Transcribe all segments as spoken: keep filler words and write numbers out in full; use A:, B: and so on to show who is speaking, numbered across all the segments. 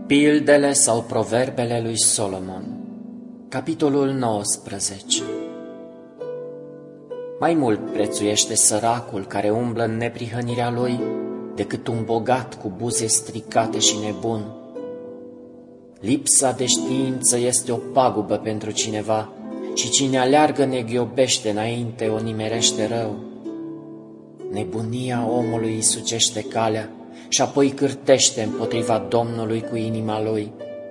A: Pildele sau proverbele lui Solomon, capitolul nouăsprezece. Mai mult prețuiește săracul care umblă în neprihănirea lui decât un bogat cu buze stricate și nebun. Lipsa de știință este o pagubă pentru cineva și cine aleargă neghiobește înainte o nimerește rău. Nebunia omului îi sucește calea și apoi cârtește împotriva Domnului cu inima lui.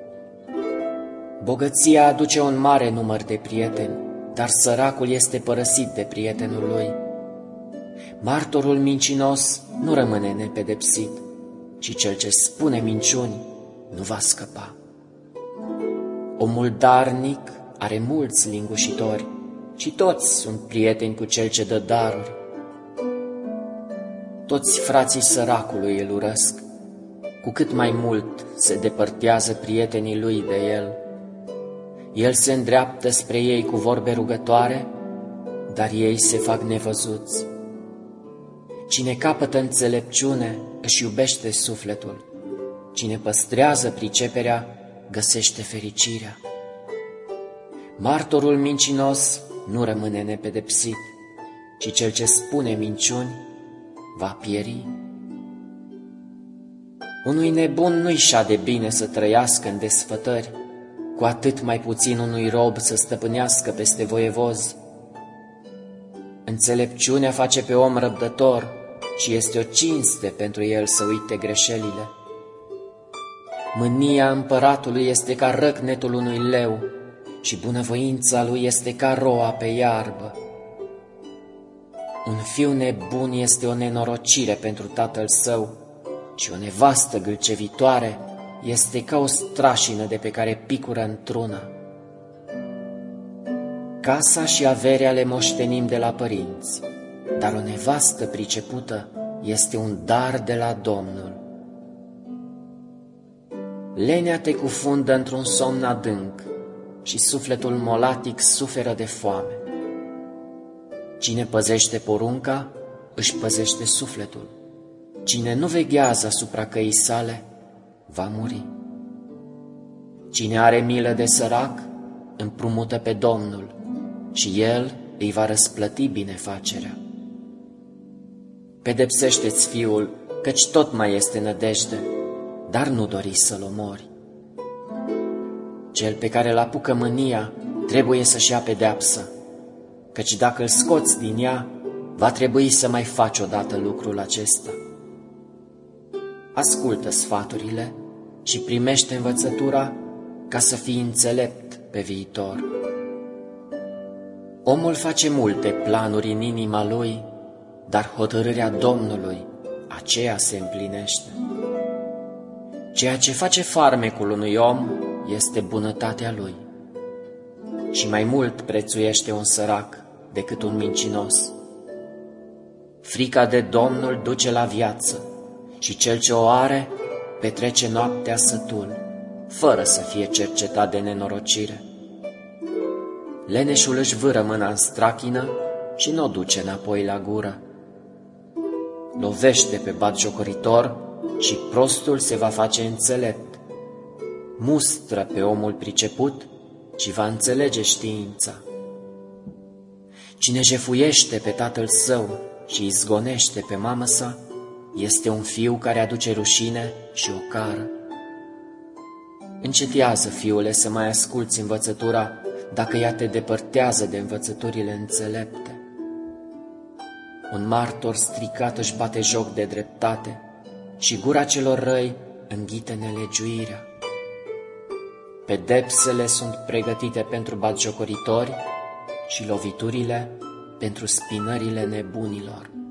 A: Bogăția aduce un mare număr de prieteni, dar săracul este părăsit de prietenul lui. Martorul mincinos nu rămâne nepedepsit, ci cel ce spune minciuni nu va scăpa. Omul darnic are mulți lingușitori și toți sunt prieteni cu cel ce dă daruri. Toți frații săracului îl urăsc, cu cât mai mult se depărtează prietenii lui de el. El se îndreaptă spre ei cu vorbe rugătoare, dar ei se fac nevăzuți. Cine capătă înțelepciune își iubește sufletul, cine păstrează priceperea găsește fericirea. Martorul mincinos nu rămâne nepedepsit, ci cel ce spune minciuni va pieri. Unui nebun nu-i șade bine să trăiască în desfătări, cu atât mai puțin unui rob să stăpânească peste voievoz. Înțelepciunea face pe om răbdător și este o cinste pentru el să uite greșelile. Mânia împăratului este ca răcnetul unui leu și bunăvoința lui este ca roa pe iarbă. Un fiu nebun este o nenorocire pentru tatăl său și o nevastă gâlcevitoare este ca o strașină de pe care picură într-una. Casa și averea le moștenim de la părinți, dar o nevastă pricepută este un dar de la Domnul. Lenea te cufundă într-un somn adânc și sufletul molatic suferă de foame. Cine păzește porunca, își păzește sufletul. Cine nu veghează asupra căii sale, va muri. Cine are milă de sărac, împrumută pe Domnul și El îi va răsplăti binefacerea. Pedepsește-ți fiul, căci tot mai este nădejde, dar nu dori să-l omori. Cel pe care îl apucă mânia trebuie să-și ia pedeapsă, căci dacă îl scoți din ea, va trebui să mai faci odată lucrul acesta. Ascultă sfaturile și primește învățătura ca să fii înțelept pe viitor. Omul face multe planuri în inima lui, dar hotărârea Domnului, aceea se împlinește. Ceea ce face farmecul unui om este bunătatea lui. Și mai mult prețuiește un sărac decât un mincinos. Frica de Domnul duce la viață și cel ce o are petrece noaptea sătul, fără să fie cercetat de nenorocire. Leneșul își vâră mâna în strachină și nu o duce înapoi la gură. Lovește pe batjocoritor și prostul se va face înțelept. Mustră pe omul priceput și va înțelege știința. Cine jefuiește pe tatăl său și izgonește pe mamă sa, este un fiu care aduce rușine și ocară. Încetează, fiule, să mai asculți învățătura, dacă ea te depărtează de învățăturile înțelepte. Un martor stricat își bate joc de dreptate și gura celor răi înghite nelegiuirea. Pedepsele sunt pregătite pentru batjocoritori și loviturile pentru spinările nebunilor.